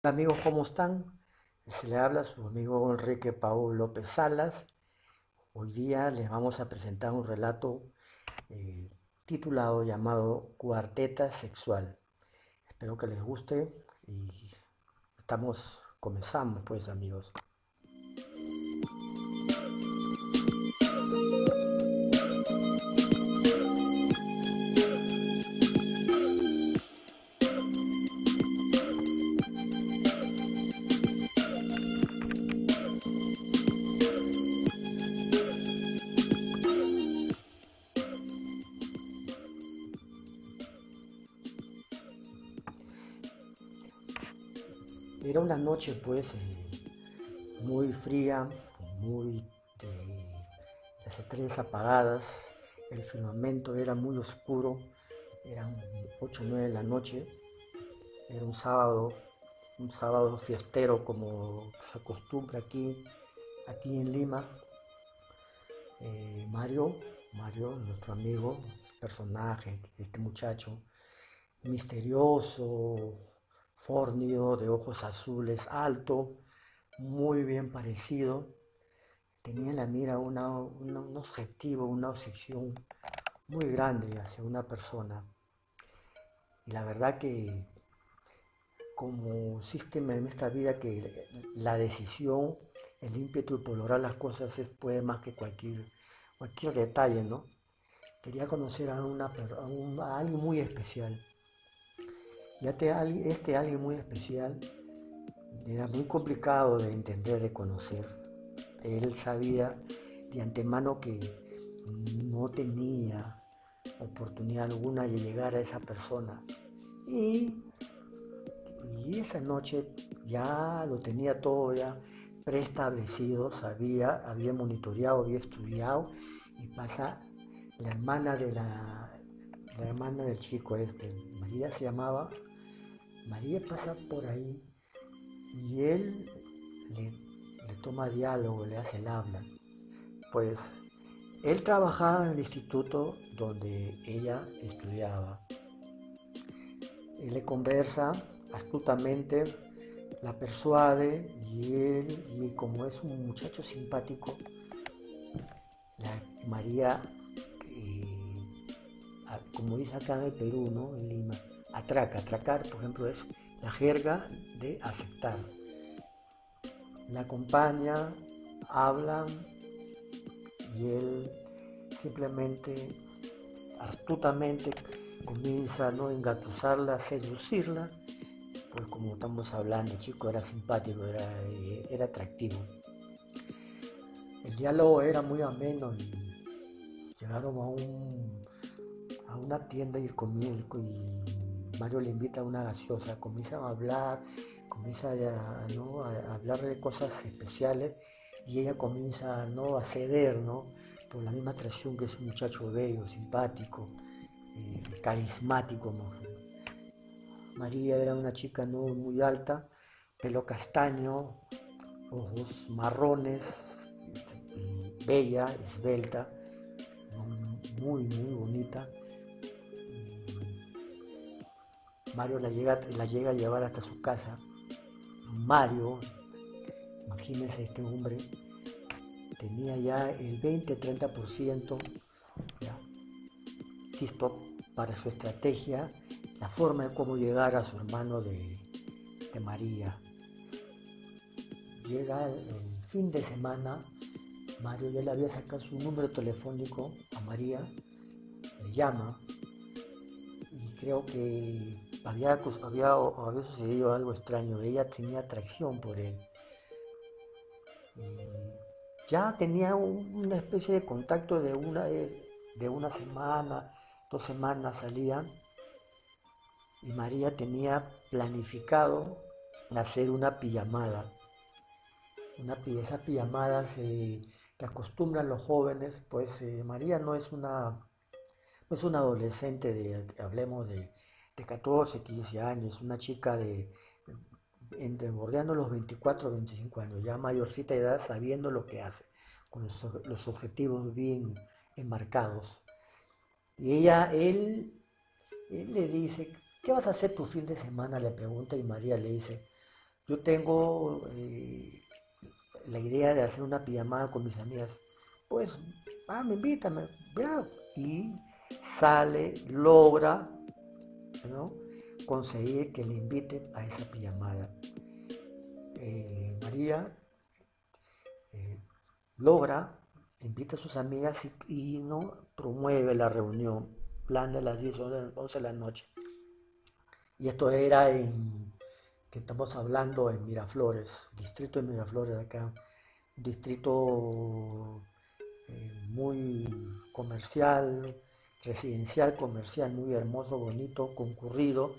Hola amigos, ¿cómo están? Se le habla su amigo Enrique Paul López Salas. Hoy día les vamos a presentar un relato eh, titulado llamado Cuarteta Sexual. Espero que les guste y comenzamos pues amigos. Era una noche pues muy fría, muy de las estrellas apagadas, el firmamento era muy oscuro, eran 8 o 9 de la noche, era un sábado fiestero como se acostumbra aquí en Lima. Mario, nuestro amigo, personaje, este muchacho misterioso, fornido, de ojos azules, alto, muy bien parecido, tenía en la mira un objetivo, una obsesión muy grande hacia una persona. Y la verdad que como sistema en esta vida que la decisión, el ímpetu por lograr las cosas puede más que cualquier detalle, ¿no? Quería conocer a alguien muy especial. Este alguien muy especial era muy complicado de entender, de conocer. Él sabía de antemano que no tenía oportunidad alguna de llegar a esa persona. Y Y esa noche ya lo tenía todo ya preestablecido, había monitoreado, había estudiado y pasa la hermana la hermana del chico este, María se llamaba, María pasa por ahí y él le toma diálogo, le hace el habla. Pues él trabajaba en el instituto donde ella estudiaba. Él le conversa astutamente, la persuade y como es un muchacho simpático, María, como dice acá en el Perú, ¿no? En Lima, atracar, por ejemplo, es la jerga de aceptar. La acompaña, hablan y él simplemente, astutamente, comienza, ¿no?, a engatusarla, a seducirla. Pues como estamos hablando, el chico era simpático, era atractivo. El diálogo era muy ameno y llegaron a una tienda y Mario le invita a una gaseosa, comienzan a hablar, comienza ¿no?, a hablar de cosas especiales y ella comienza, ¿no?, a ceder, ¿no?, por la misma atracción que es un muchacho bello, simpático, carismático, ¿no? María era una chica no muy alta, pelo castaño, ojos marrones, bella, esbelta, muy bonita. Mario la llega a llevar hasta su casa. Mario, imagínense este hombre, tenía ya el 20-30% ya listo para su estrategia, la forma de cómo llegar a su hermano de María. Llega el fin de semana, Mario ya le había sacado su número telefónico a María, le llama y creo que había sucedido algo extraño. Ella tenía atracción por él. Ya tenía una especie de contacto de una semana, 2 semanas salían y María tenía planificado hacer una pijamada. Esas pijamadas que acostumbran los jóvenes, pues María no es una adolescente hablemos de 14, 15 años, una chica entre bordeando los 24 o 25 años, ya mayorcita de edad, sabiendo lo que hace, con los objetivos bien enmarcados. Y él le dice, ¿qué vas a hacer tu fin de semana? Le pregunta y María le dice, yo tengo la idea de hacer una pijamada con mis amigas. Pues, me invítame, vea. Y sale, logra, ¿no?, conseguir que le inviten a esa pijamada. María logra, invita a sus amigas y no promueve la reunión, plan de las 10 o 11 de la noche. Y esto era que estamos hablando en Miraflores, distrito de Miraflores de acá, un distrito muy comercial, residencial, comercial, muy hermoso, bonito, concurrido,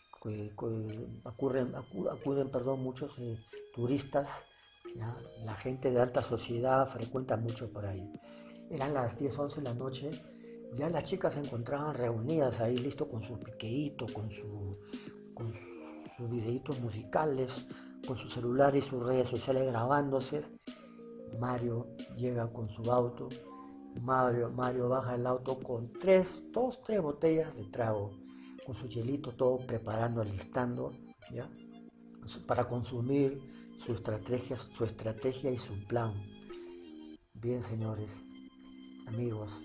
acuden muchos turistas, ¿ya? La gente de alta sociedad frecuenta mucho por ahí. Eran las 10, 11 de la noche, ya las chicas se encontraban reunidas ahí, listo con su piqueíto, con sus videitos musicales, con su celular y sus redes sociales grabándose. Mario llega con su auto. Mario baja el auto con tres botellas de trago, con su hielito, todo preparando, alistando, ¿ya?, para consumir su estrategia y su plan. Bien, señores, amigos,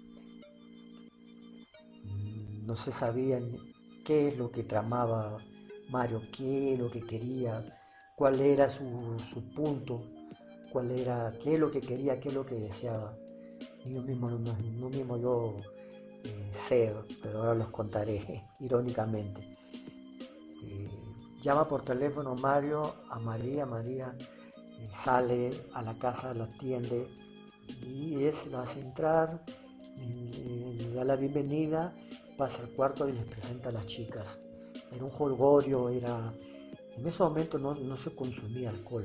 no se sabían qué es lo que tramaba Mario, qué es lo que quería, cuál era su punto, qué es lo que quería, qué es lo que deseaba. Y yo mismo sé, pero ahora los contaré irónicamente. Llama por teléfono Mario a María sale a la casa, la atiende y la hace entrar, le da la bienvenida, pasa al cuarto y les presenta a las chicas. Era un jolgorio, en ese momento no se consumía alcohol,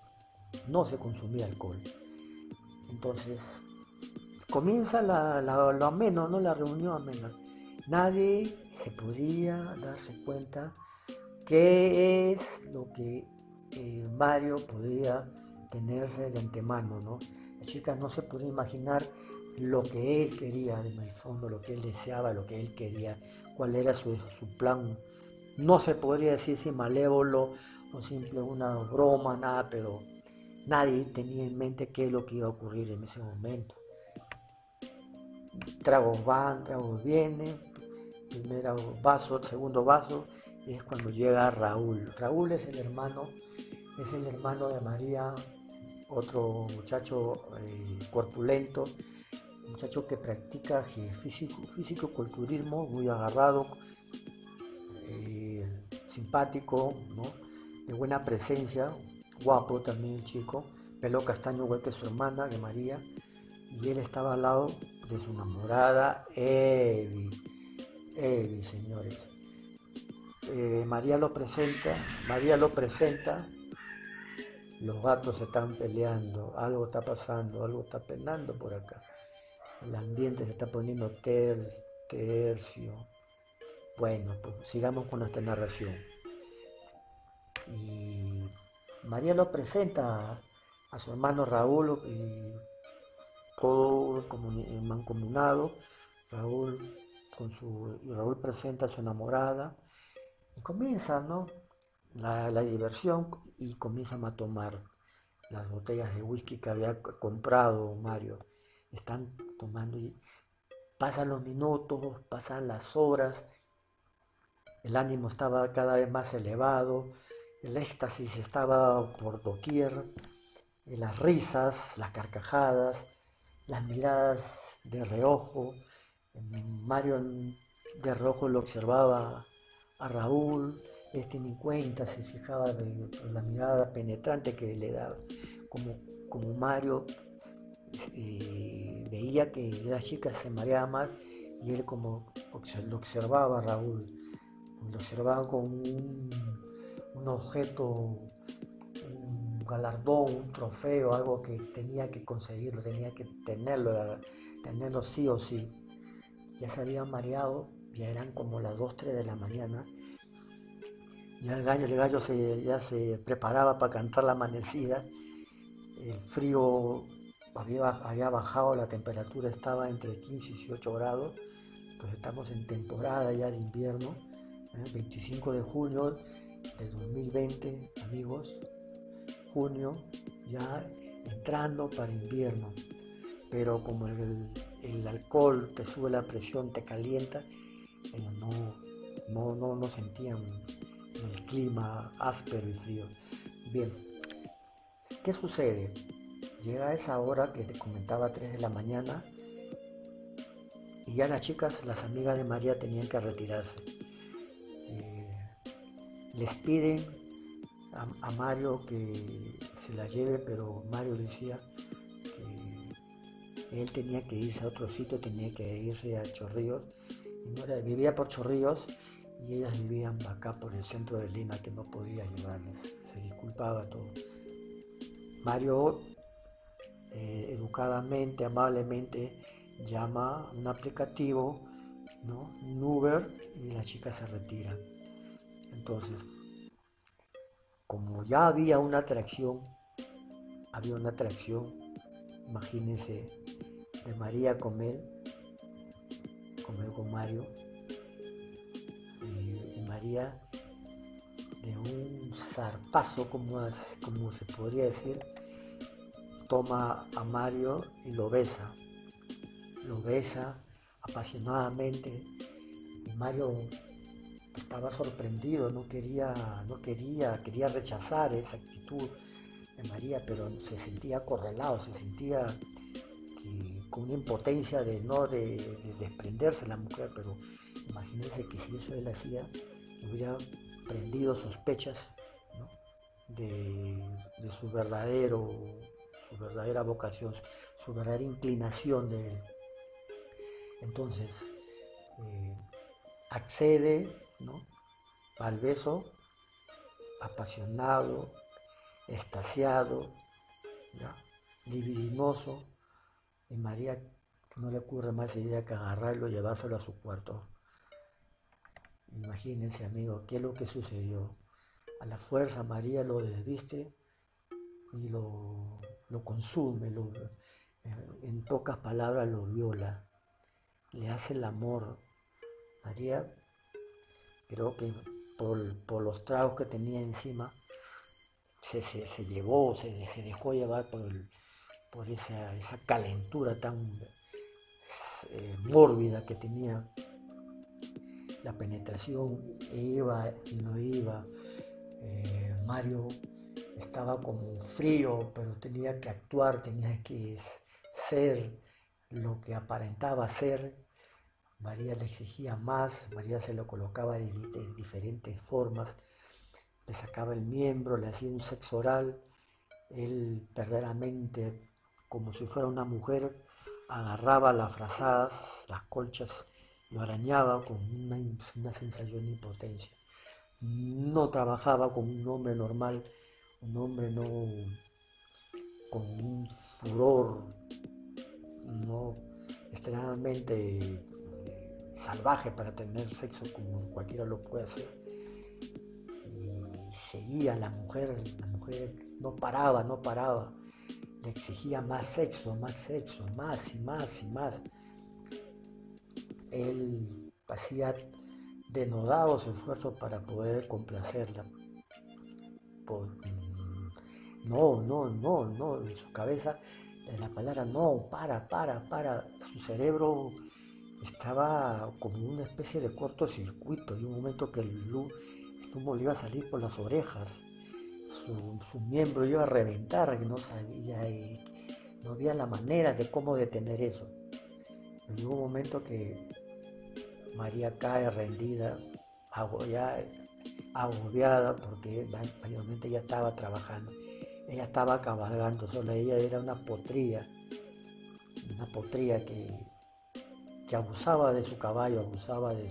entonces comienza lo ameno, ¿no?, la reunión amena. Nadie se podía darse cuenta qué es lo que Mario podía tenerse de antemano, ¿no? Las chicas no se podían imaginar lo que él quería, en el fondo, lo que él deseaba, lo que él quería, cuál era su plan. No se podría decir si malévolo o simple una broma, nada, pero nadie tenía en mente qué es lo que iba a ocurrir en ese momento. Tragos van, tragos vienen, primero vaso, segundo vaso, y es cuando llega Raúl. Raúl es el hermano de María, otro muchacho corpulento, muchacho que practica físico-culturismo, muy agarrado, simpático, ¿no?, de buena presencia, guapo también el chico, pelo castaño igual que su hermana, de María, y él estaba al lado de su enamorada Evi, señores. María lo presenta, los gatos se están peleando, algo está pasando, algo está penando por acá. El ambiente se está poniendo tercio. Bueno, pues sigamos con nuestra narración. Y María lo presenta a su hermano Raúl, todo mancomunado. Raúl presenta a su enamorada y comienza, ¿no?, la diversión, y comienzan a tomar las botellas de whisky que había comprado Mario. Están tomando y pasan los minutos, pasan las horas, el ánimo estaba cada vez más elevado, el éxtasis estaba por doquier, las risas, las carcajadas, las miradas de reojo. Mario de reojo lo observaba a Raúl, ni cuenta se fijaba de la mirada penetrante que le daba, como Mario veía que la chica se mareaba más, y él como lo observaba a Raúl, lo observaba como un objeto, un galardón, un trofeo, algo que tenía que conseguirlo, tenía que tenerlo sí o sí. Ya se habían mareado, ya eran como las 2, 3 de la mañana. Ya el gallo ya se preparaba para cantar la amanecida. El frío había bajado, la temperatura estaba entre 15 y 18 grados. Pues estamos en temporada ya de invierno, 25 de julio, de 2020, amigos, junio, ya entrando para invierno, pero como el alcohol te sube la presión, te calienta, no sentían el clima áspero y frío. Bien, ¿qué sucede? Llega esa hora que te comentaba, 3 de la mañana, y ya las chicas, las amigas de María, tenían que retirarse. Les piden a Mario que se la lleve, pero Mario decía que él tenía que irse a otro sitio, tenía que irse a Chorrillos, y vivía por Chorrillos y ellas vivían acá por el centro de Lima, que no podía llevarles, se disculpaba todo. Mario educadamente, amablemente llama a un aplicativo, ¿no? Un Uber, y la chica se retira. Entonces, como ya había una atracción, imagínense, de María con él con Mario, y María de un zarpazo, como se podría decir, toma a Mario y lo besa apasionadamente, y Mario estaba sorprendido, quería rechazar esa actitud de María, pero se sentía acorralado, se sentía con una impotencia de desprenderse de la mujer, pero imagínense que si eso él hacía, hubiera prendido sospechas, ¿no? de su verdadera vocación, su verdadera inclinación de él. Entonces, accede, ¿no? al beso, apasionado, extasiado, ¿ya? Libidinoso, y María no le ocurre más idea que agarrarlo y llevárselo a su cuarto. Imagínense, amigos, qué es lo que sucedió. A la fuerza María lo desviste y lo consume, en pocas palabras lo viola, le hace el amor. María, creo que por los tragos que tenía encima, se dejó llevar por esa calentura tan mórbida que tenía. La penetración iba y no iba. Mario estaba como frío, pero tenía que actuar, tenía que ser lo que aparentaba ser. María le exigía más, María se lo colocaba de diferentes formas, le sacaba el miembro, le hacía un sexo oral. Él verdaderamente, como si fuera una mujer, agarraba las frazadas, las colchas, lo arañaba con una sensación de impotencia. No trabajaba como un hombre normal, un hombre no con un furor no extremadamente salvaje para tener sexo como cualquiera lo puede hacer. Y seguía la mujer no paraba, le exigía más sexo, más y más. Él hacía denodados esfuerzos para poder complacerla. No, en su cabeza la palabra no, para, su cerebro estaba como una especie de cortocircuito, y un momento que el humo le iba a salir por las orejas, su miembro iba a reventar, no sabía, no había la manera de cómo detener eso. Pero llegó un momento que María cae rendida, agobiada, porque mayormente ella estaba trabajando, ella estaba cabalgando sola, ella era una potría que abusaba de su caballo, abusaba de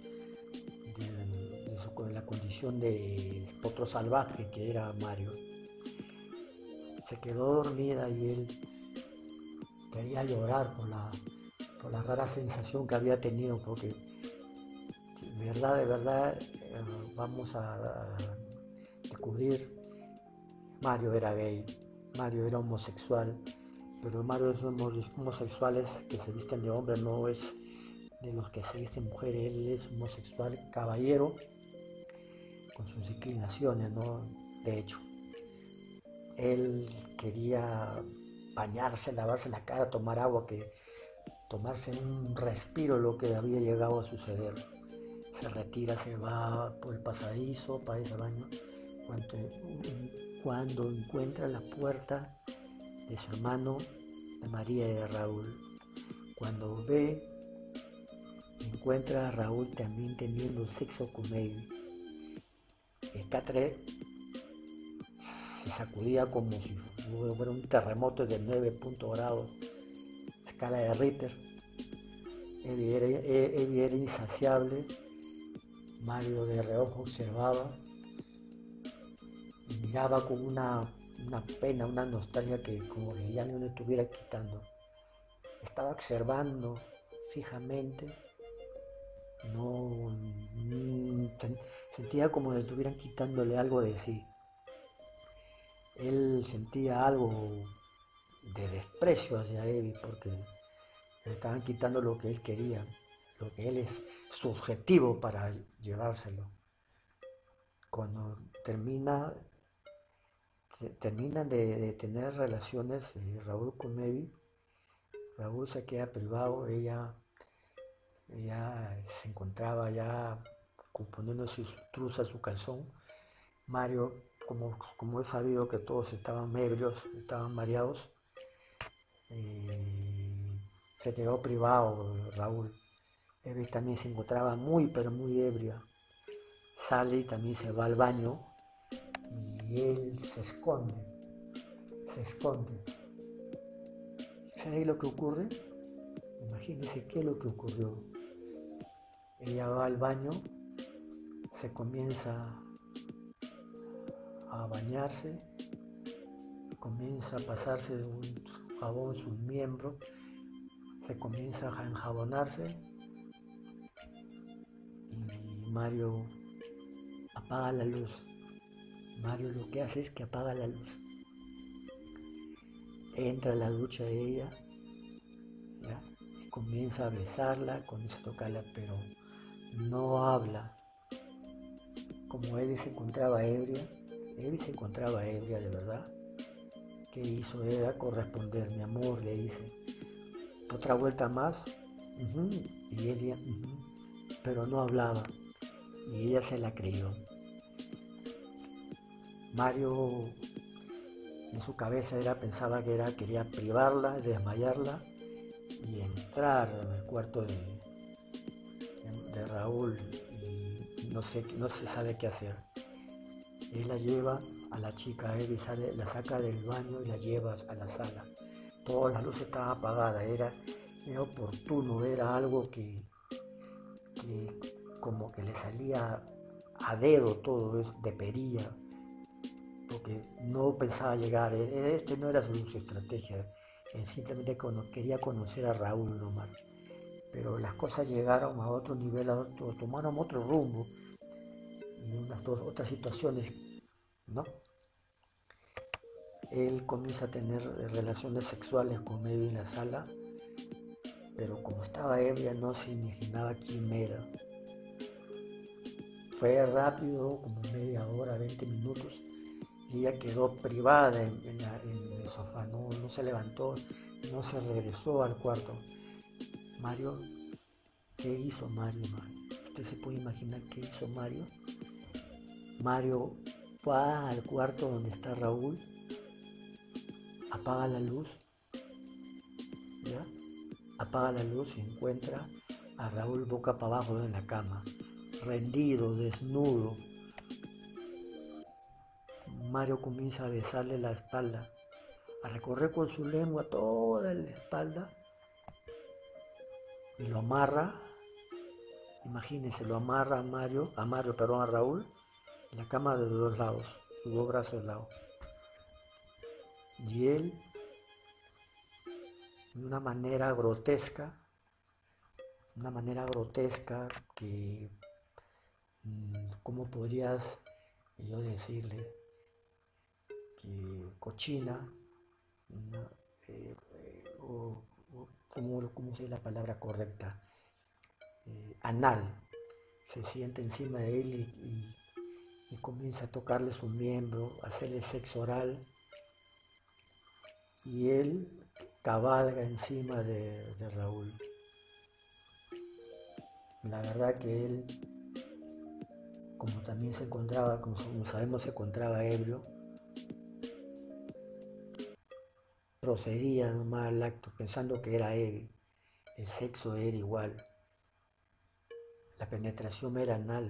la condición de potro salvaje que era Mario. Se quedó dormida y él quería llorar por la rara sensación que había tenido, porque de verdad, vamos a descubrir, Mario era gay, Mario era homosexual, pero Mario es homosexuales que se visten de hombre, no es de los que se visten mujeres. Él es homosexual, caballero, con sus inclinaciones, ¿no? De hecho, él quería bañarse, lavarse la cara, tomar agua, tomarse un respiro, lo que había llegado a suceder. Se retira, se va por el pasadizo para ese baño. Cuando encuentra la puerta de su hermano, de María y de Raúl, cuando encuentra a Raúl también teniendo sexo con él, Catre se sacudía como si fuera un terremoto de 9 grados, escala de Richter. Evi era insaciable. Mario de reojo observaba y miraba con una pena, una nostalgia que como que ya no le estuviera quitando. Estaba observando fijamente, no sentía como si estuvieran quitándole algo de sí. Él sentía algo de desprecio hacia Evi porque le estaban quitando lo que él quería, lo que él es su objetivo para llevárselo. Cuando terminan de tener relaciones Raúl con Evi, Raúl se queda privado, ella se encontraba ya componiendo sus truzas, su calzón. Mario, como he sabido que todos estaban ebrios, estaban mareados, se quedó privado Raúl. Evi también se encontraba muy, pero muy ebria. Sale y también se va al baño y él se esconde. ¿Sabes lo que ocurre? Imagínense qué es lo que ocurrió. Ella va al baño, se comienza a bañarse, comienza a pasarse un jabón sus miembros, se comienza a enjabonarse y Mario apaga la luz. Mario lo que hace es que apaga la luz. Entra a la ducha de ella, ¿ya? Y comienza a besarla, comienza a tocarla, pero no habla. Como Evi se encontraba ebria de verdad. ¿Qué hizo? Era corresponder, mi amor, le dice. Otra vuelta más, y ella, pero no hablaba, y ella se la creyó. Mario en su cabeza pensaba que quería privarla, desmayarla y entrar en el cuarto de Raúl y no se sabe qué hacer. Él la lleva a la chica, él la saca del baño y la lleva a la sala. Todas las luces estaban apagadas, era oportuno, era algo que como que le salía a dedo todo, de perilla, porque no pensaba llegar, no era su estrategia, él simplemente quería conocer a Raúl nomás. Pero las cosas llegaron a otro nivel, tomaron otro rumbo, en otras situaciones, ¿no? Él comienza a tener relaciones sexuales con Evi en la sala, pero como estaba ebria no se imaginaba quién era. Fue rápido, como media hora, 20 minutos, y ella quedó privada en el sofá, no se levantó, no se regresó al cuarto. Mario, ¿qué hizo Mario? ¿Usted se puede imaginar qué hizo Mario? Mario va al cuarto donde está Raúl, apaga la luz, ¿ya? Apaga la luz y encuentra a Raúl boca para abajo en la cama, rendido, desnudo. Mario comienza a besarle la espalda, a recorrer con su lengua toda la espalda y lo amarra. Imagínense, lo amarra a Raúl, en la cama de los dos lados, sus dos brazos al lado. Y él, de una manera grotesca que, ¿cómo podrías yo decirle? Que cochina, ¿no? ¿Cómo sería la palabra correcta? Anal, se siente encima de él y comienza a tocarle su miembro, a hacerle sexo oral, y él cabalga encima de Raúl. La verdad que él, como también se encontraba, como sabemos, se encontraba ebrio, procedía nomás al acto pensando que era él, el sexo era igual, la penetración era anal.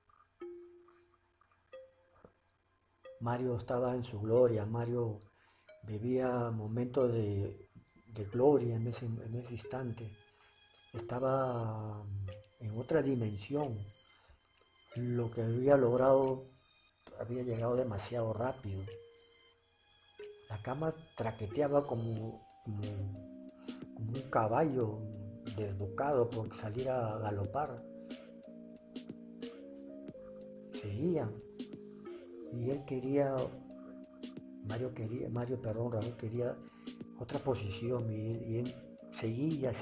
Mario estaba en su gloria, Mario vivía momentos de gloria en ese instante, estaba en otra dimensión, lo que había logrado había llegado demasiado rápido. La cama traqueteaba como un caballo desbocado por salir a galopar. Seguían. Y él quería, Raúl quería otra posición y él seguía.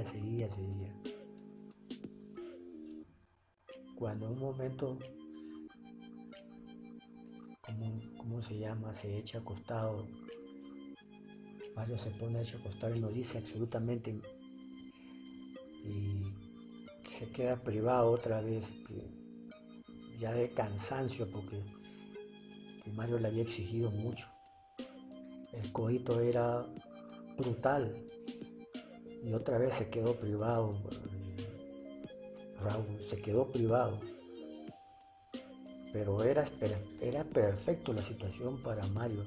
Cuando en un momento, ¿cómo se llama? Se echa acostado. Mario se pone hecho acostado y no dice absolutamente y se queda privado otra vez, ya de cansancio porque Mario le había exigido mucho. El coito era brutal y otra vez se quedó privado. Raúl se quedó privado, pero era perfecto la situación para Mario.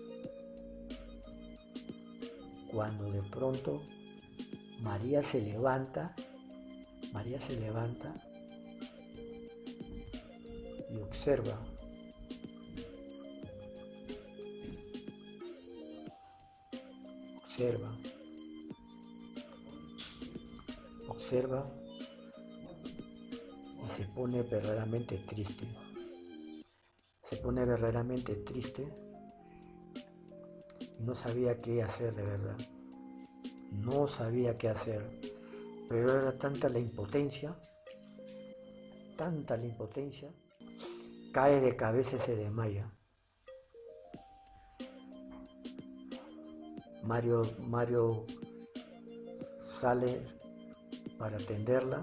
Cuando de pronto María se levanta y observa. Observa y se pone verdaderamente triste. Y no sabía qué hacer de verdad. No sabía qué hacer. Pero era tanta la impotencia, cae de cabeza y se desmaya. Mario sale para atenderla.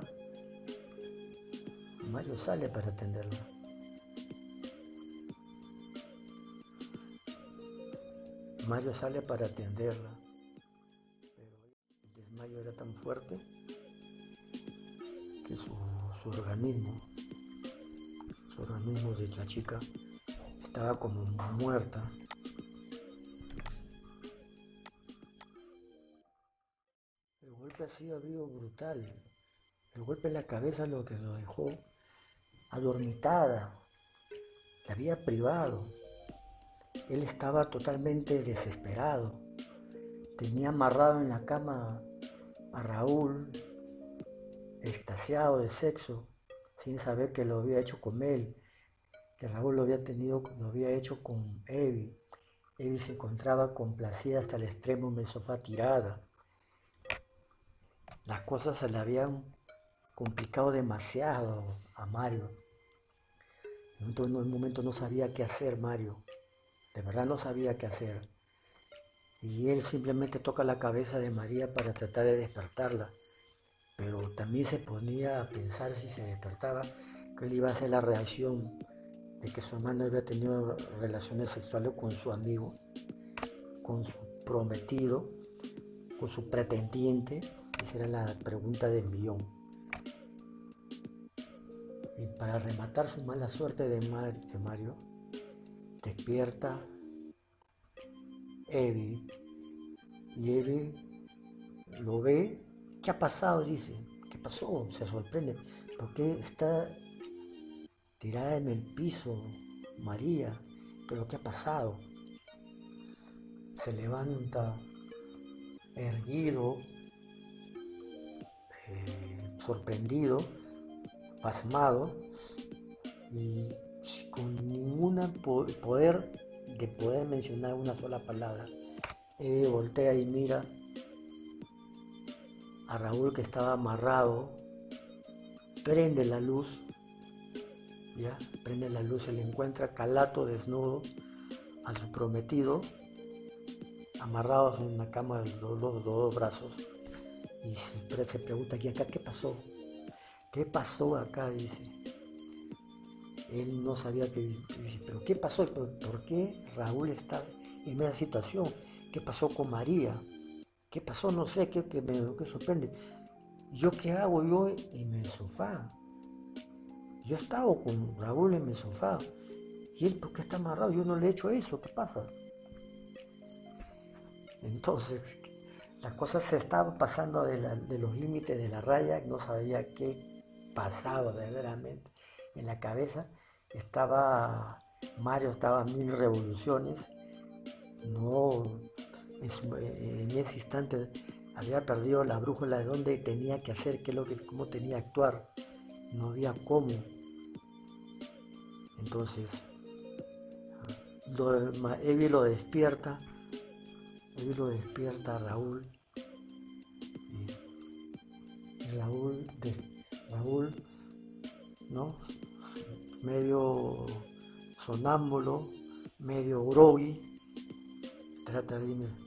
Pero el desmayo era tan fuerte que su organismo de la chica estaba como muerta. El golpe ha sido brutal. El golpe en la cabeza lo que lo dejó adormitada, la había privado. Él estaba totalmente desesperado. Tenía amarrado en la cama a Raúl, extasiado de sexo, sin saber que lo había hecho con él, que Raúl lo había hecho con Evi. Evi se encontraba complacida hasta el extremo en el sofá tirada. Las cosas se le habían complicado demasiado a Mario. En un momento no sabía qué hacer Mario, de verdad no sabía qué hacer. Y él simplemente toca la cabeza de María para tratar de despertarla, pero también se ponía a pensar si se despertaba, que él iba a hacer la reacción de que su hermano había tenido relaciones sexuales con su amigo, con su prometido, con su pretendiente. Esa era la pregunta del millón. Y para rematar su mala suerte de Mario, despierta Evi, y Evi lo ve. ¿Qué ha pasado? Dice. ¿Qué pasó? Se sorprende. ¿Por qué está tirada en el piso María? ¿Pero qué ha pasado? Se levanta erguido, sorprendido, pasmado y con ningún poder de poder mencionar una sola palabra. Voltea y mira a Raúl, que estaba amarrado, prende la luz ya, prende la luz, se le encuentra calato desnudo a su prometido, amarrados en una cama de los dos brazos, y se pregunta aquí acá, ¿qué pasó? ¿Qué pasó acá? Dice. Él no sabía qué dice, pero ¿qué pasó? ¿Por qué Raúl está en esa situación? ¿Qué pasó con María? ¿Qué pasó? No sé, ¿qué sorprende? ¿Yo qué hago yo en el sofá? Yo he estado con Raúl en el sofá. ¿Y él por qué está amarrado? Yo no le he hecho eso, ¿qué pasa? Entonces, la cosa se estaba pasando de los límites de la raya, no sabía qué pasaba verdaderamente en la cabeza. Mario estaba a mil revoluciones, no, en ese instante había perdido la brújula de dónde tenía que hacer, cómo tenía que actuar, no había cómo. Entonces, Evi lo despierta a Raúl, y Raúl, ¿no? Medio sonámbulo, medio groggy, trata de irme,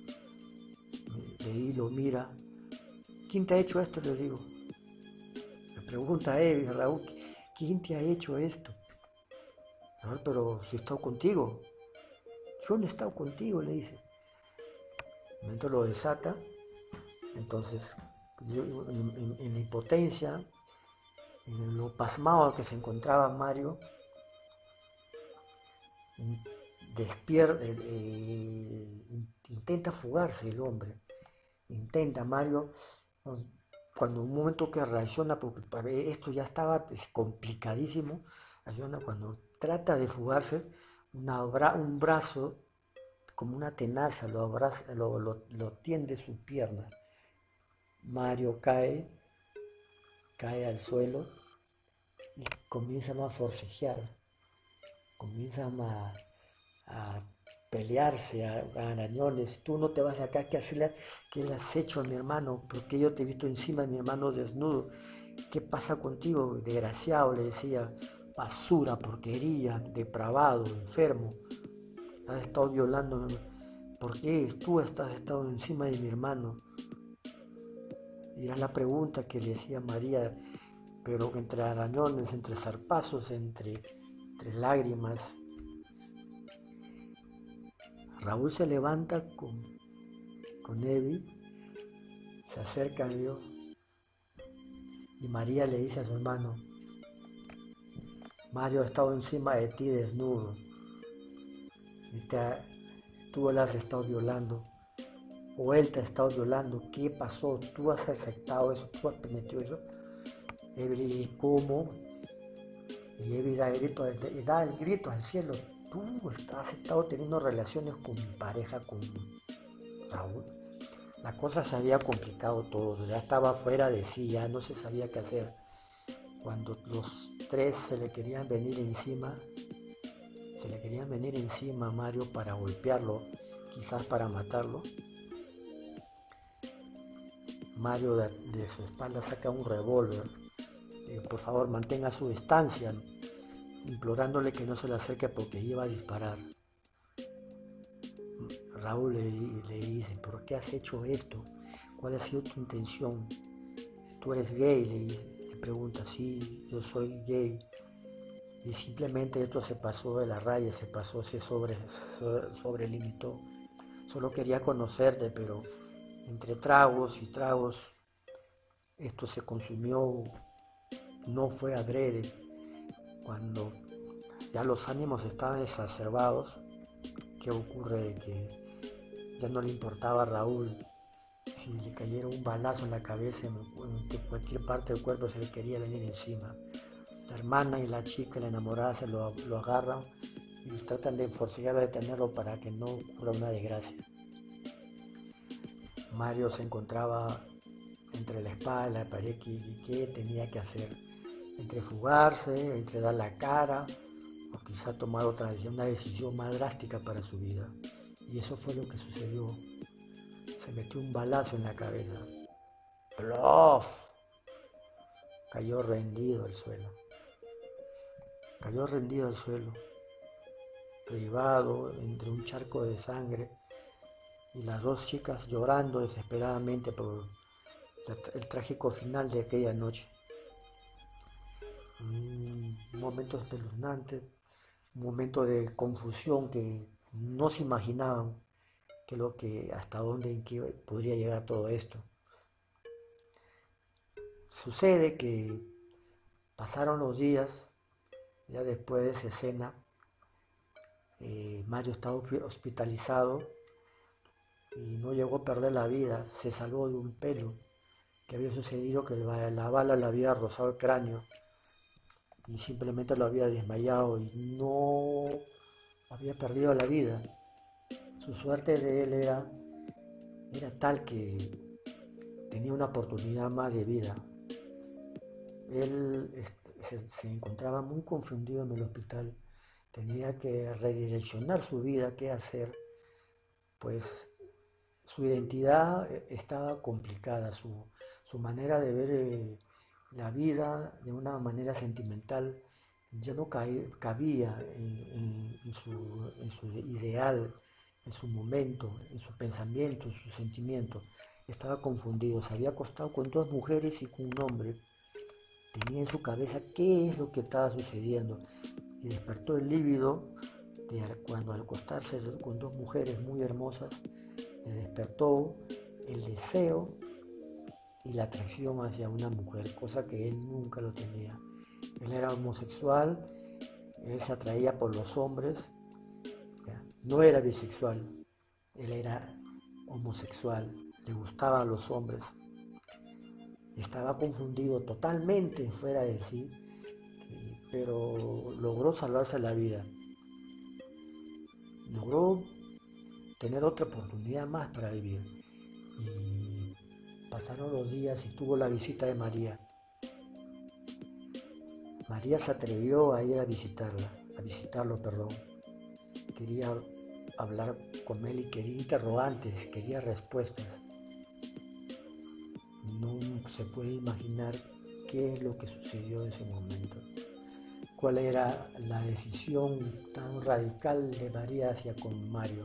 lo mira. ¿Quién te ha hecho esto? Le digo. Me pregunta a Evi, Raúl, ¿quién te ha hecho esto? No, pero si he estado contigo. Yo no he estado contigo, le dice. De momento lo desata. Entonces, yo, en la impotencia, en lo pasmado que se encontraba Mario, despierta, intenta fugarse el hombre. Intenta Mario, cuando un momento que reacciona, porque esto ya estaba complicadísimo, reacciona cuando trata de fugarse, un brazo como una tenaza lo tiende su pierna. Mario cae al suelo y comienzan a forcejear, comienzan a pelearse a arañones. Tú no te vas acá, ¿qué le has hecho a mi hermano? Porque yo te he visto encima de mi hermano desnudo. ¿Qué pasa contigo, desgraciado? Le decía, basura, porquería, depravado, enfermo. Has estado violando. ¿Por qué tú has estado encima de mi hermano? Y era la pregunta que le decía María, pero entre arañones, entre zarpazos, entre lágrimas. Raúl se levanta con Evi, se acerca a Dios, y María le dice a su hermano, Mario ha estado encima de ti desnudo, y tú lo has estado violando, o él te ha estado violando. ¿Qué pasó? ¿Tú has aceptado eso? ¿Tú has permitido eso? Evi le dice, ¿cómo? Y Evi da el grito al cielo, tú has estado teniendo relaciones con mi pareja, con Raúl. La cosa se había complicado todo, ya estaba fuera de sí, ya no se sabía qué hacer. Cuando los tres se le querían venir encima a Mario para golpearlo, quizás para matarlo, Mario de su espalda saca un revólver. Por favor, mantenga su distancia, implorándole que no se le acerque porque iba a disparar. Raúl le dice, ¿por qué has hecho esto? ¿Cuál ha sido tu intención? ¿Tú eres gay? Le pregunta, sí, yo soy gay. Y simplemente esto se pasó de la raya, se sobrelimitó. Solo quería conocerte, pero entre tragos y tragos, esto se consumió, no fue adrede. Cuando ya los ánimos estaban exacerbados, ¿qué ocurre? Que ya no le importaba a Raúl si le cayera un balazo en la cabeza, en cualquier parte del cuerpo se le quería venir encima. La hermana y la chica, la enamorada, lo agarran y tratan de forcejear a detenerlo para que no ocurra una desgracia. Mario se encontraba entre la espada y la pared, ¿qué tenía que hacer? Entre fugarse, entre dar la cara, o quizá tomar una decisión más drástica para su vida. Y eso fue lo que sucedió. Se metió un balazo en la cabeza. ¡Plof! Cayó rendido al suelo. cayó rendido al suelo, privado entre un charco de sangre y las dos chicas llorando desesperadamente por el trágico final de aquella noche. Un momento espeluznante, un momento de confusión que no se imaginaban hasta dónde en qué podría llegar todo esto. Sucede que pasaron los días, ya después de esa escena, Mario estaba hospitalizado y no llegó a perder la vida, se salvó de un pelo que había sucedido, que la bala le había rozado el cráneo y simplemente lo había desmayado y no había perdido la vida. Su suerte de él era tal que tenía una oportunidad más de vida. Él se encontraba muy confundido en el hospital, tenía que redireccionar su vida, qué hacer, pues su identidad estaba complicada, su manera de ver la vida de una manera sentimental ya no cabía en su ideal, en su momento, en su pensamiento, en su sentimiento. Estaba confundido, se había acostado con dos mujeres y con un hombre. Tenía en su cabeza qué es lo que estaba sucediendo y despertó el líbido cuando al acostarse con dos mujeres muy hermosas le despertó el deseo y la atracción hacia una mujer, cosa que él nunca lo tenía. Él era homosexual, él se atraía por los hombres, ¿ya? No era bisexual, él era homosexual, le gustaban los hombres. Estaba confundido totalmente fuera de sí, pero logró salvarse la vida. Logró tener otra oportunidad más para vivir. Y pasaron los días y tuvo la visita de María. María se atrevió a ir a visitarlo, perdón. Quería hablar con él y quería interrogantes, quería respuestas. No se puede imaginar qué es lo que sucedió en ese momento. Cuál era la decisión tan radical de María hacia con Mario.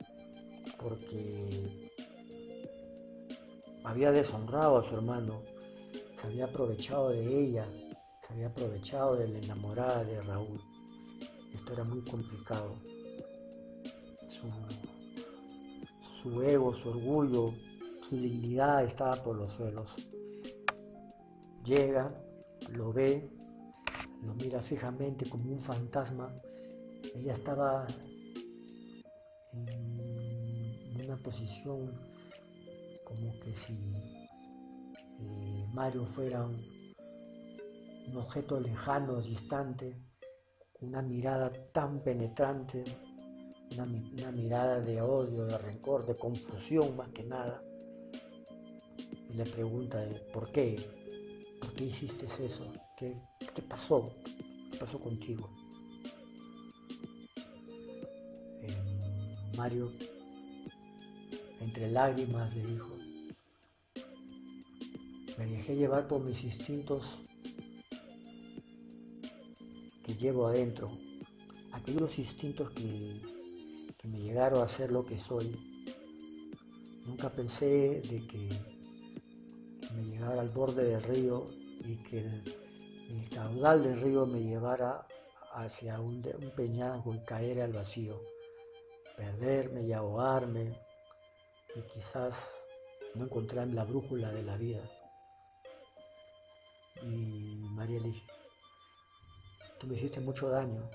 Porque había deshonrado a su hermano, se había aprovechado de ella, se había aprovechado de la enamorada de Raúl. Esto era muy complicado. Su ego, su orgullo, su dignidad estaba por los suelos. Llega, lo ve, lo mira fijamente como un fantasma. Ella estaba en una posición como que si Mario fuera un objeto lejano, distante, una mirada tan penetrante, una mirada de odio, de rencor, de confusión más que nada. Y le pregunta, ¿por qué? ¿Por qué hiciste eso? ¿Qué pasó? ¿Qué pasó contigo? Mario, entre lágrimas, le dijo, me dejé llevar por mis instintos que llevo adentro, aquellos instintos que me llegaron a ser lo que soy. Nunca pensé de que me llegara al borde del río y que el caudal del río me llevara hacia un peñasco y caer al vacío, perderme y ahogarme y quizás no encontrar la brújula de la vida. Y María le dice, tú me hiciste mucho daño,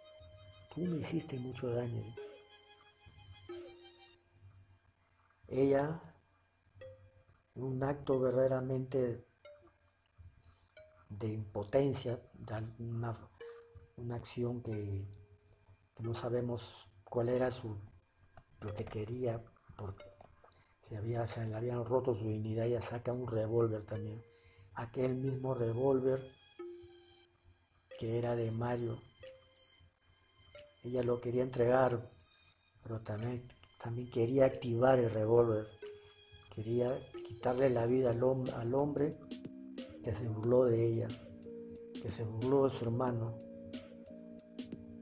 Ella, en un acto verdaderamente de impotencia, una acción que no sabemos cuál era lo que quería, porque se le habían roto su dignidad. Ella saca un revólver también, aquel mismo revólver que era de Mario. Ella lo quería entregar, pero también quería activar el revólver, quería quitarle la vida al hombre que se burló de ella, que se burló de su hermano,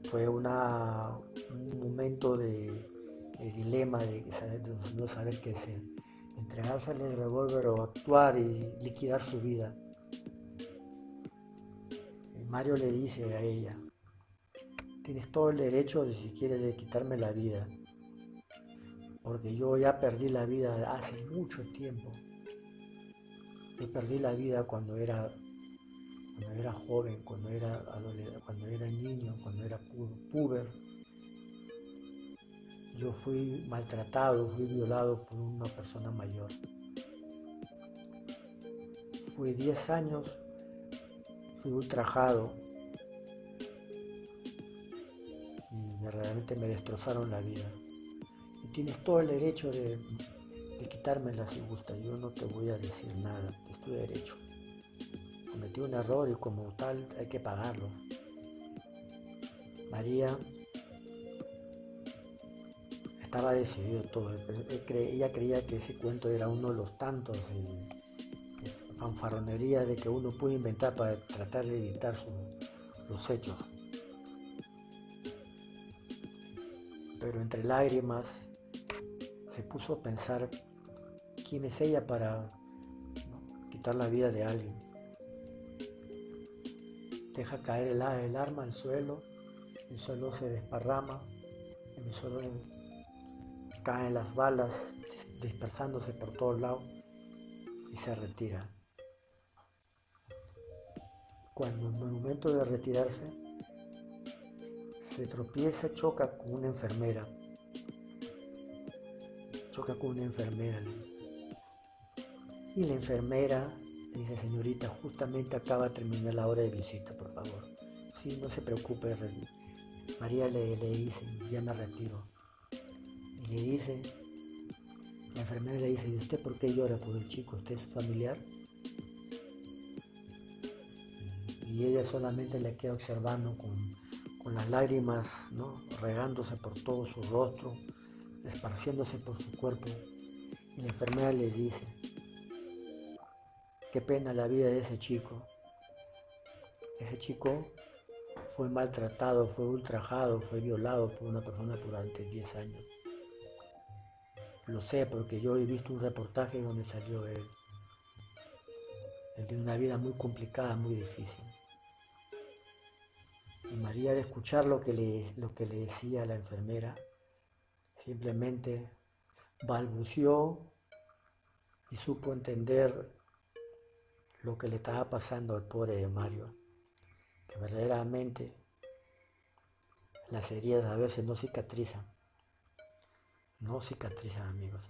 Fue un momento de dilema, de no saber qué hacer. Entregarse al revólver o actuar y liquidar su vida. Y Mario le dice a ella, tienes todo el derecho de si quieres de quitarme la vida, porque yo ya perdí la vida hace mucho tiempo. Yo perdí la vida cuando era joven, cuando era niño, cuando era puber. Yo fui maltratado, fui violado por una persona mayor. Fui 10 años, fui ultrajado y realmente me destrozaron la vida. Y tienes todo el derecho de quitármela si gusta. Yo no te voy a decir nada, es tu derecho. Cometí un error y como tal hay que pagarlo. María estaba decidido todo. Ella creía que ese cuento era uno de los tantos fanfarronería de que uno puede inventar para tratar de evitar los hechos. Pero entre lágrimas se puso a pensar quién es ella para quitar la vida de alguien. Deja caer el arma al suelo, el suelo se desparrama, en el suelo caen las balas dispersándose por todos lados y se retira. Cuando en el momento de retirarse se tropieza, choca con una enfermera. Y la enfermera dice, señorita, justamente acaba de terminar la hora de visita, por favor. Sí, no se preocupe. María le dice, ya me retiro. Y le dice, la enfermera le dice, ¿y usted por qué llora por el chico? ¿Usted es su familiar? Y ella solamente le queda observando con las lágrimas, ¿no?, regándose por todo su rostro, esparciéndose por su cuerpo. Y la enfermera le dice, qué pena la vida de ese chico. Ese chico fue maltratado, fue ultrajado, fue violado por una persona durante 10 años. Lo sé porque yo he visto un reportaje donde salió él. Él tiene una vida muy complicada, muy difícil. Y María, al escuchar lo que le decía la enfermera, simplemente balbuceó y supo entender lo que le estaba pasando al pobre de Mario, que verdaderamente las heridas a veces no cicatrizan, amigos.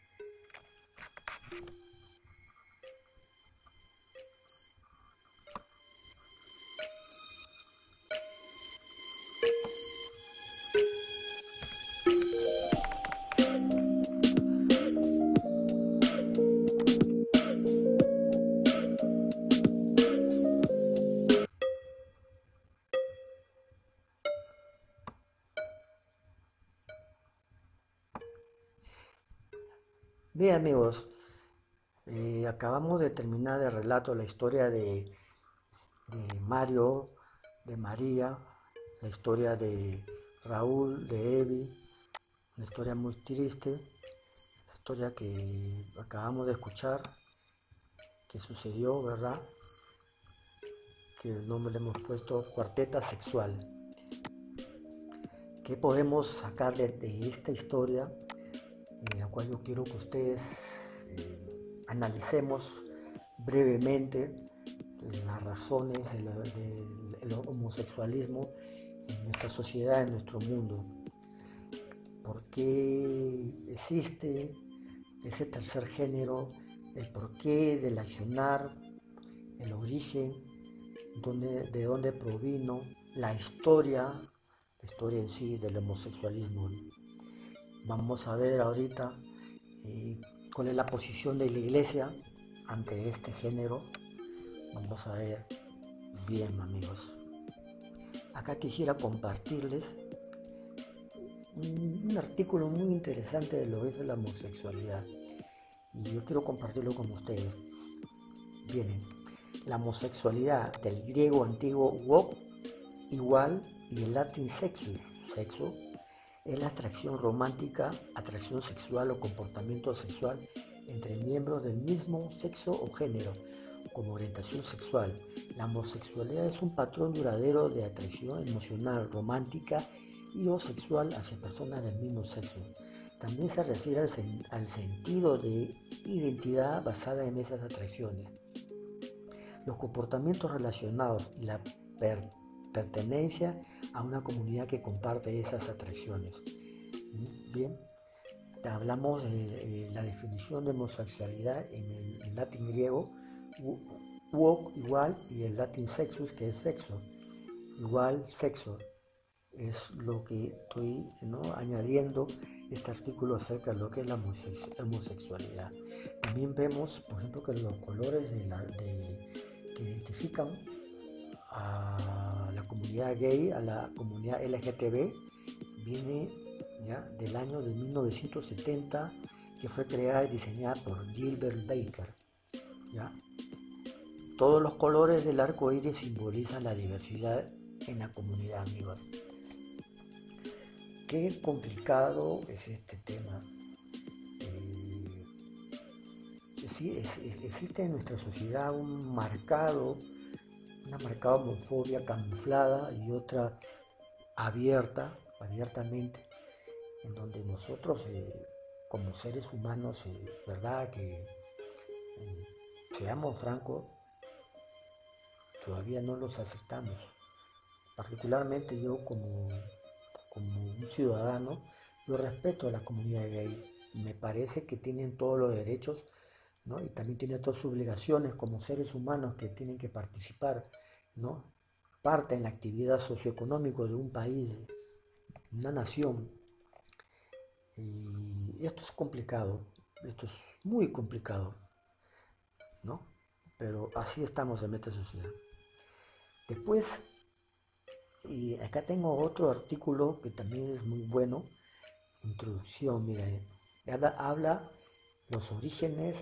Bien, amigos, acabamos de terminar el relato, la historia de Mario, de María, la historia de Raúl, de Evi, una historia muy triste, la historia que acabamos de escuchar, que sucedió, ¿verdad? Que el nombre le hemos puesto Cuarteta Sexual. ¿Qué podemos sacar de esta historia? La cual yo quiero que ustedes analicemos brevemente las razones del homosexualismo en nuestra sociedad, en nuestro mundo. ¿Por qué existe ese tercer género? El porqué del accionar, el origen, de dónde provino, la historia en sí del homosexualismo. Vamos a ver ahorita cuál es la posición de la Iglesia ante este género. Vamos a ver bien, amigos. Acá quisiera compartirles un artículo muy interesante de lo que es la homosexualidad. Y yo quiero compartirlo con ustedes. Bien, la homosexualidad del griego antiguo wop igual y el latín sexus, sexo, es la atracción romántica, atracción sexual o comportamiento sexual entre miembros del mismo sexo o género, como orientación sexual. La homosexualidad es un patrón duradero de atracción emocional, romántica y o sexual hacia personas del mismo sexo. También se refiere al sentido de identidad basada en esas atracciones. Los comportamientos relacionados y la pertenencia a una comunidad que comparte esas atracciones. Bien, hablamos de la definición de homosexualidad en el latín griego, uok igual, y el latín sexus, que es sexo, igual sexo. Es lo que estoy añadiendo este artículo acerca de lo que es la homosexualidad. También vemos, por ejemplo, que los colores que identifican a la comunidad gay, a la comunidad LGTB, viene ya del año de 1970, que fue creada y diseñada por Gilbert Baker. ¿Ya? Todos los colores del arco iris simbolizan la diversidad en la comunidad, amigos. Qué complicado es este tema. Sí, existe en nuestra sociedad una marcada homofobia camuflada y otra abiertamente, en donde nosotros como seres humanos, verdad que seamos francos, todavía no los aceptamos. Particularmente yo como un ciudadano, yo respeto a la comunidad gay. Me parece que tienen todos los derechos, ¿no? Y también tienen todas sus obligaciones como seres humanos que tienen que participar, ¿no? Parte en la actividad socioeconómica de un país, una nación. Y esto es complicado, esto es muy complicado, ¿no? Pero así estamos en esta sociedad. Después, y acá tengo otro artículo que también es muy bueno, introducción, mira, habla los orígenes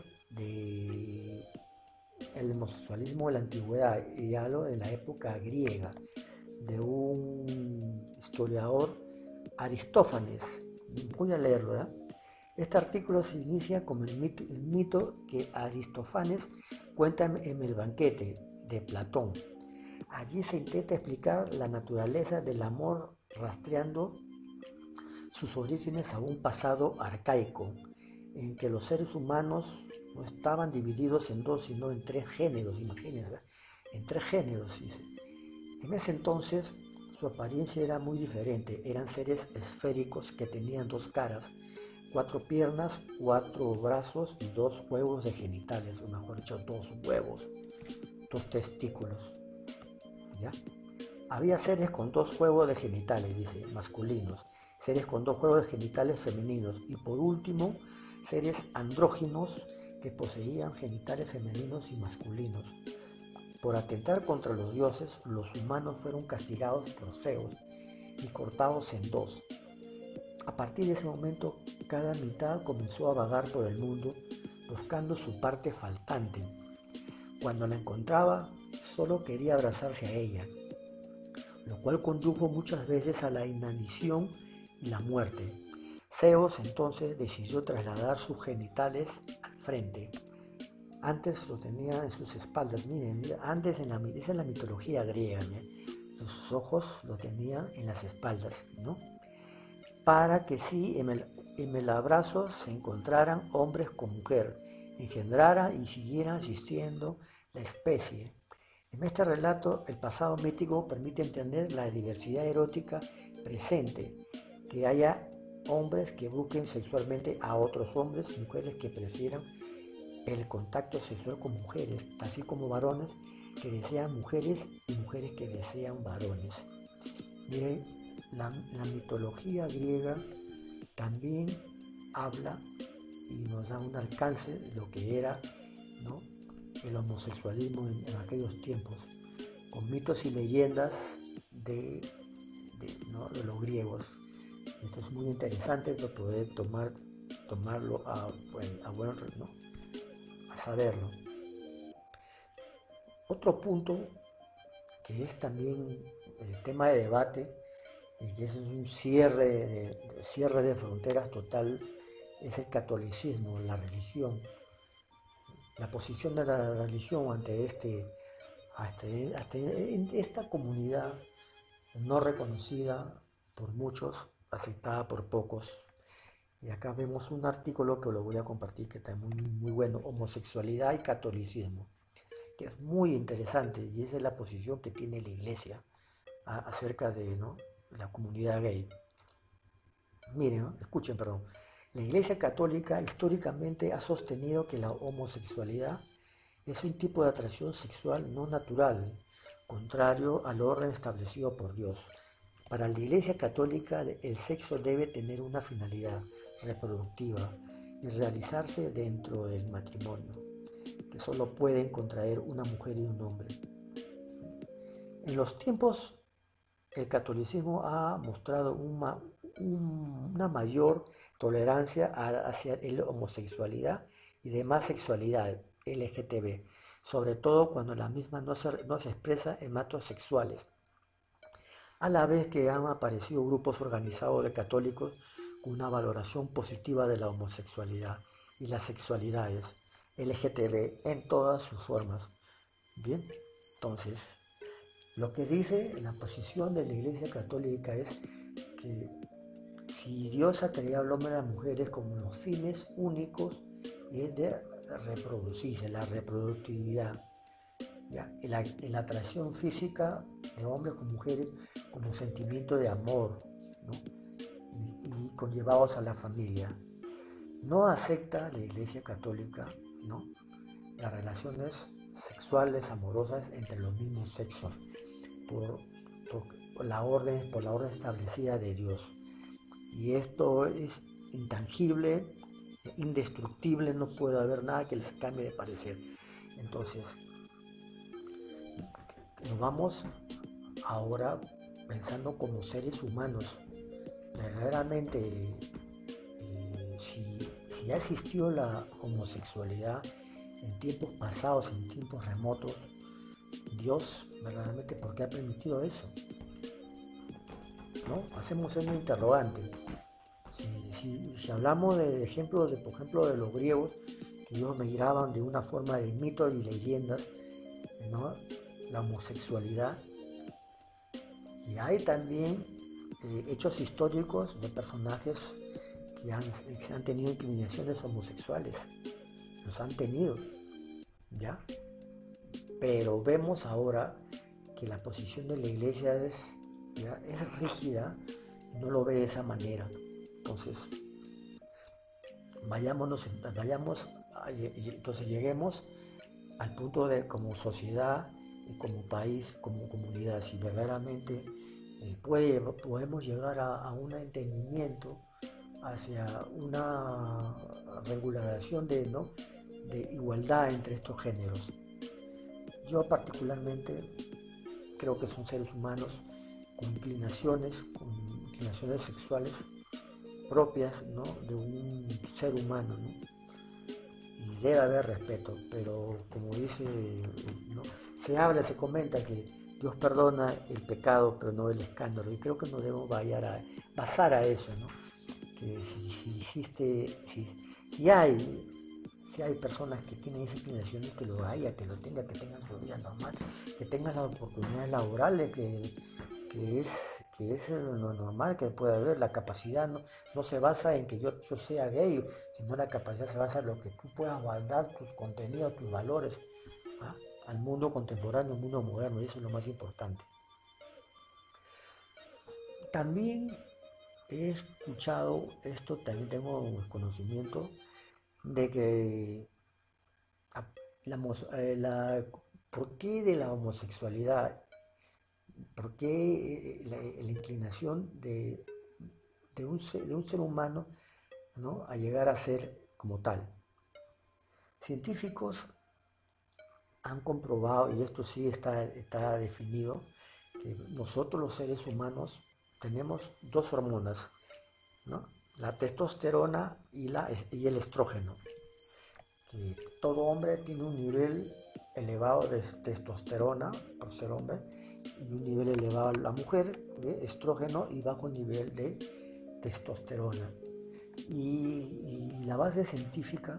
del homosexualismo de la antigüedad, y hablo de la época griega, de un historiador, Aristófanes. Voy a leerlo, ¿verdad? Este artículo se inicia como el mito que Aristófanes cuenta en el banquete de Platón. Allí se intenta explicar la naturaleza del amor rastreando sus orígenes a un pasado arcaico, en que los seres humanos no estaban divididos en dos, sino en tres géneros, imagínense, en tres géneros, dice. En ese entonces su apariencia era muy diferente, eran seres esféricos que tenían dos caras, 4 piernas, 4 brazos y 2 huevos de genitales, o mejor dicho, 2 huevos, 2 testículos. ¿Ya? Había seres con 2 huevos de genitales, dice, masculinos, seres con 2 huevos de genitales femeninos y por último, seres andróginos que poseían genitales femeninos y masculinos. Por atentar contra los dioses, los humanos fueron castigados por Zeus y cortados en dos. A partir de ese momento, cada mitad comenzó a vagar por el mundo buscando su parte faltante. Cuando la encontraba, solo quería abrazarse a ella, lo cual condujo muchas veces a la inanición y la muerte. Zeus entonces decidió trasladar sus genitales al frente. Antes lo tenía en sus espaldas, miren, antes esa es la mitología griega, sus ojos lo tenían en las espaldas, ¿no? Para que sí en el abrazo se encontraran hombres con mujer, engendrara y siguiera existiendo la especie. En este relato, el pasado mítico permite entender la diversidad erótica presente, que haya hombres que busquen sexualmente a otros hombres, mujeres que prefieran el contacto sexual con mujeres, así como varones que desean mujeres y mujeres que desean varones. Miren, la mitología griega también habla y nos da un alcance de lo que era, ¿no?, el homosexualismo en aquellos tiempos, con mitos y leyendas de los griegos. Esto es muy interesante para poder tomarlo a saberlo. Otro punto que es también el tema de debate, y que es un cierre de fronteras total, es el catolicismo, la religión, la posición de la religión ante esta comunidad no reconocida por muchos, aceptada por pocos. Y acá vemos un artículo que lo voy a compartir que está muy, muy bueno, homosexualidad y catolicismo, que es muy interesante y esa es la posición que tiene la iglesia acerca de, ¿no?, la comunidad gay. Miren, ¿no?, escuchen, perdón. La iglesia católica históricamente ha sostenido que la homosexualidad es un tipo de atracción sexual no natural, contrario al orden establecido por Dios. Para la Iglesia Católica, el sexo debe tener una finalidad reproductiva y realizarse dentro del matrimonio, que solo pueden contraer una mujer y un hombre. En los tiempos, el catolicismo ha mostrado una mayor tolerancia hacia la homosexualidad y demás sexualidad LGTB, sobre todo cuando la misma no se expresa en actos sexuales, a la vez que han aparecido grupos organizados de católicos con una valoración positiva de la homosexualidad y las sexualidades LGTB en todas sus formas. Bien, entonces, lo que dice la posición de la Iglesia Católica es que si Dios ha creado al hombre y a las mujeres como los fines únicos es de reproducirse, la reproductividad, ¿ya? La atracción física de hombres con mujeres como sentimiento de amor, ¿no?, y conllevados a la familia. No acepta la Iglesia Católica, ¿no?, las relaciones sexuales amorosas entre los mismos sexos por la orden establecida de Dios. Y esto es intangible, indestructible, no puede haber nada que les cambie de parecer. Entonces, nos vamos ahora pensando como seres humanos. Verdaderamente, si ha existido la homosexualidad en tiempos pasados, en tiempos remotos, Dios verdaderamente, ¿por qué ha permitido eso? ¿No? Hacemos un interrogante. Si hablamos de ejemplos, por ejemplo, de los griegos, que ellos miraban de una forma de mitos y leyendas, ¿no?, la homosexualidad, y hay también hechos históricos de personajes que han tenido inclinaciones homosexuales, los han tenido, ¿ya? Pero vemos ahora que la posición de la iglesia es rígida, no lo ve de esa manera. Entonces, entonces lleguemos al punto de, como sociedad y como país, como comunidad, si verdaderamente podemos llegar a un entendimiento hacia una regulación de igualdad entre estos géneros. Yo particularmente creo que son seres humanos con inclinaciones sexuales propias, ¿no?, de un ser humano, ¿no?, y debe haber respeto, pero como dice, ¿no?, se comenta que Dios perdona el pecado, pero no el escándalo, y creo que no debemos basar a eso, ¿no?, que si hay personas que tienen esa inclinación, que lo haya, que lo tengan, que tengan su vida normal, que tengan las oportunidades laborales, que es lo normal que puede haber. La capacidad no se basa en que yo sea gay, sino la capacidad se basa en lo que tú puedas guardar, tus contenidos, tus valores, ¿ah?, al mundo contemporáneo, al mundo moderno, y eso es lo más importante. También he escuchado esto, también tengo conocimiento de que ¿por qué de la homosexualidad? ¿Por qué la inclinación de un ser humano, ¿no?, a llegar a ser como tal? Científicos han comprobado, y esto sí está definido, que nosotros los seres humanos tenemos dos hormonas, ¿no?, la testosterona y el estrógeno. Que todo hombre tiene un nivel elevado de testosterona por ser hombre y un nivel elevado a la mujer de estrógeno y bajo nivel de testosterona. Y la base científica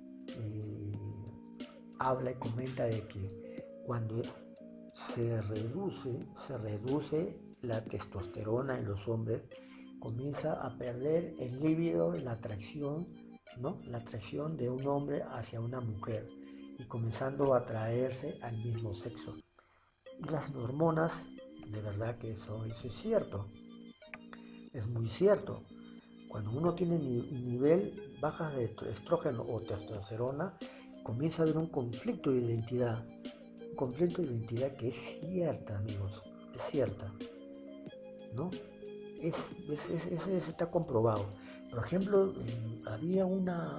habla y comenta de que cuando se reduce la testosterona en los hombres, comienza a perder el líbido, la atracción, ¿no? La atracción de un hombre hacia una mujer y comenzando a atraerse al mismo sexo. Y las hormonas, de verdad que eso es cierto, es muy cierto. Cuando uno tiene nivel bajas de estrógeno o testosterona, comienza a haber un conflicto de identidad. Un conflicto de identidad que es cierta, amigos, es cierta, ¿no? Ese está comprobado. Por ejemplo, había una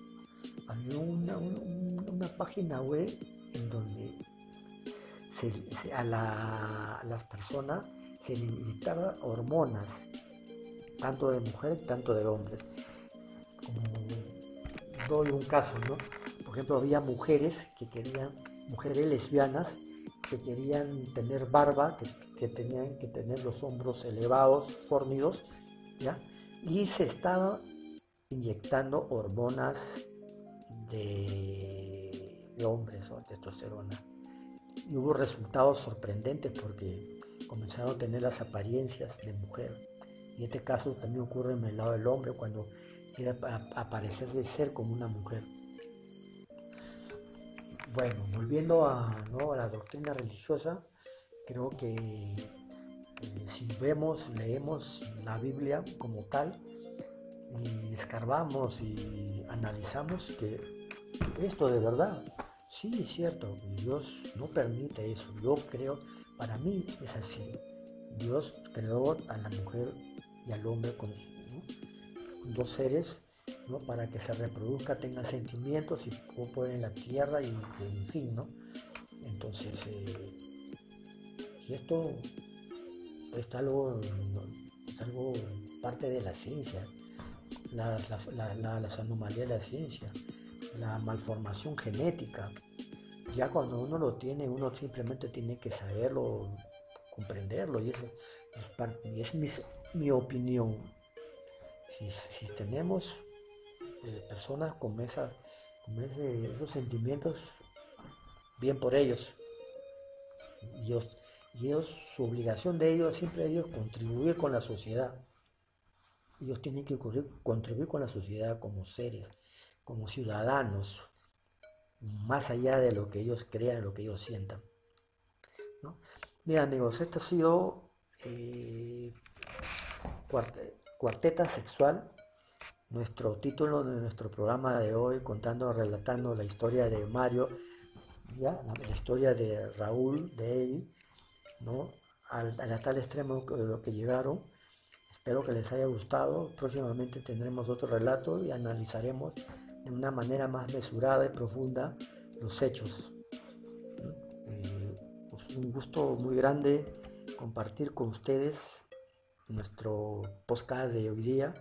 página web en donde a las personas se les inyectaba hormonas, tanto de mujeres, tanto de hombres. Como doy un caso, ¿no? Por ejemplo, había mujeres lesbianas, que querían tener barba, que tenían que tener los hombros elevados, fornidos, ¿ya? Y se estaba inyectando hormonas de hombres o testosterona. Y hubo resultados sorprendentes porque comenzaron a tener las apariencias de mujer. Y en este caso también ocurre en el lado del hombre cuando quiere aparecer de ser como una mujer. Bueno, volviendo ¿no? a la doctrina religiosa, creo que si leemos la Biblia como tal, y escarbamos y analizamos que esto de verdad, sí es cierto, Dios no permite eso. Yo creo, para mí es así. Dios creó a la mujer y al hombre con dos seres, ¿no? Para que se reproduzca, tenga sentimientos y poder en la tierra y en fin, ¿no? Entonces, y esto es algo parte de la ciencia, las anomalías de la ciencia, la malformación genética. Ya cuando uno lo tiene, uno simplemente tiene que saberlo, comprenderlo, y eso es mi opinión. Si tenemos personas con esos sentimientos, bien por ellos. Su obligación de ellos, siempre ellos, contribuir con la sociedad. Ellos tienen que contribuir con la sociedad como seres, como ciudadanos, más allá de lo que ellos crean, lo que ellos sientan, ¿no? Mira, amigos, esto ha sido Cuarteta Sexual, nuestro título de nuestro programa de hoy, relatando la historia de Mario, ¿ya? La historia de Raúl, de él, ¿no? A tal extremo de lo que llegaron. Espero que les haya gustado. Próximamente tendremos otro relato y analizaremos de una manera más mesurada y profunda los hechos. Pues un gusto muy grande compartir con ustedes nuestro podcast de hoy día.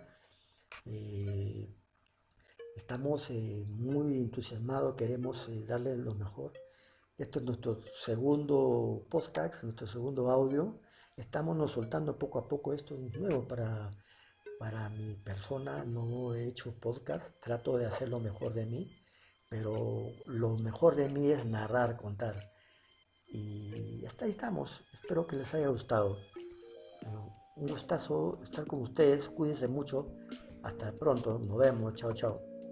Estamos muy entusiasmados, queremos darles lo mejor. Esto es nuestro segundo podcast, nuestro segundo audio. Estamos soltando poco a poco. Esto es nuevo para mi persona. No he hecho podcast, trato de hacer lo mejor de mí, pero lo mejor de mí es narrar, contar. Y hasta ahí estamos. Espero que les haya gustado. Un gustazo estar con ustedes. Cuídense mucho. Hasta pronto. Nos vemos. Chao, chao.